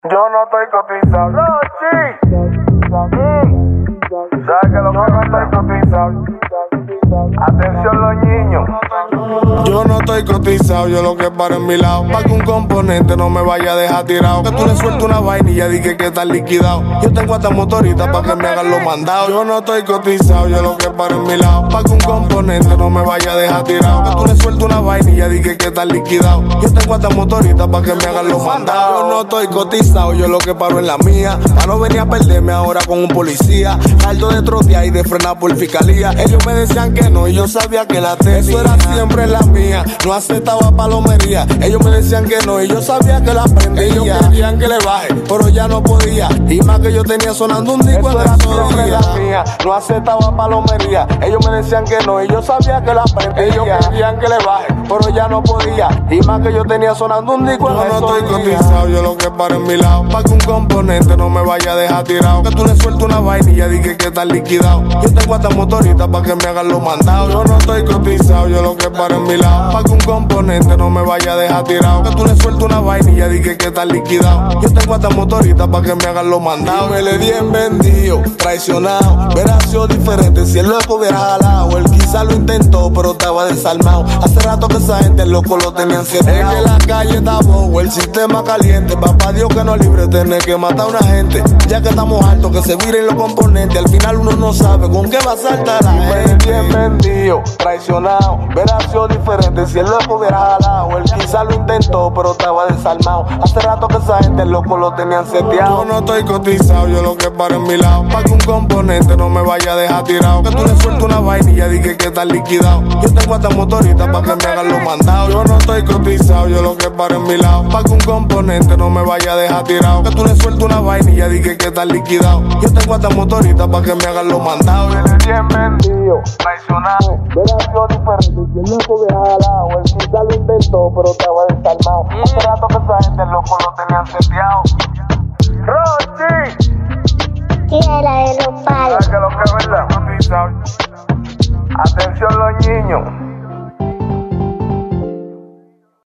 Yo no estoy cotizado. ¿Sabes que lo que no estoy cotizado? Atención los niños. Yo no estoy cotizado, yo lo que paro en mi lado. Pa' que un componente no me vaya a dejar tirado. Que tú le sueltes una vainilla, dije que está liquidado. Yo tengo hasta motorita pa' que me hagan los mandados. Yo no estoy cotizado, yo lo que paro en mi lado. Pa' que un componente no me vaya a dejar tirado. Que tú le sueltes una vainilla, dije que está liquidado. Yo tengo hasta motorita pa' que me hagan los mandados. Yo no estoy cotizado, yo lo que paro en la mía. Pa' no venir a perderme ahora con un policía. Alto de trotear y de frenar por fiscalía. Ellos me decían que no y yo sabía que la tenía. Eso era siempre la mía, no aceptaba palomería. Ellos me decían que no y yo sabía que la prendía. Ellos querían que le baje, pero ya no podía. Y más que yo tenía sonando un disco en la mía. No aceptaba palomería. Ellos me decían que no y yo sabía que la prendía. Ellos querían que le baje, pero ya no podía. Y más que yo tenía sonando un disco en la Yo no estoy cotizado, yo lo que paro en mi lado. Pa' que un componente no me vaya a dejar tirado. Que tú le sueltes una vainilla, dije que está liquidado. Yo tengo hasta motorita pa' que me hagan los mandados. Yo no estoy cotizado, yo lo que paro en mi lado. Pa' que un componente no me vaya a dejar tirado. Que tú le sueltes una vainilla, dije que está liquidado. Yo tengo hasta motorita pa' que me hagan los mandados. Y me le di en vendido, traicionado. Hubiera sido diferente si el loco hubiera jalado. Él quizá lo intentó, pero estaba desarmado. Hace rato que esa gente el loco lo tenían cerrado. Es que la calle está bobo, el sistema caliente. Papá Dios que nos libre tener que matar a una gente. Ya que estamos hartos que se viren los componentes. Al final uno no sabe con qué va a saltar la gente. Bien vendido, traicionado. Hubiera sido diferente si el loco hubiera jalado. Él quizá lo intentó, pero estaba desarmado. Hace rato que esa gente el loco lo tenían seteado. Yo no estoy cotizado, yo lo que paro en mi lado. Pa' que un componente no me vaya a dejar tirado. Que tú le sueltes una vainilla, dije que está liquidado. Yo tengo hasta motorita pa' que me hagan los mandados. Yo no estoy cotizado, yo lo que paro en mi lado. Pa' que un componente no me vaya a dejar tirado. Que tú le sueltes una vainilla, dije que está liquidado. Yo tengo hasta motorita pa' que me hagan los mandados. Bien vendido, traicionado. Hubiera sido diferente si el loco hubiera jalado. Él quizá lo intentó, pero estaba desarmado. Hace rato que esa gente el loco lo tenían seteado. Rochi. Y la de los palos. ¿Sabes que lo que es verdad? Atención los niños.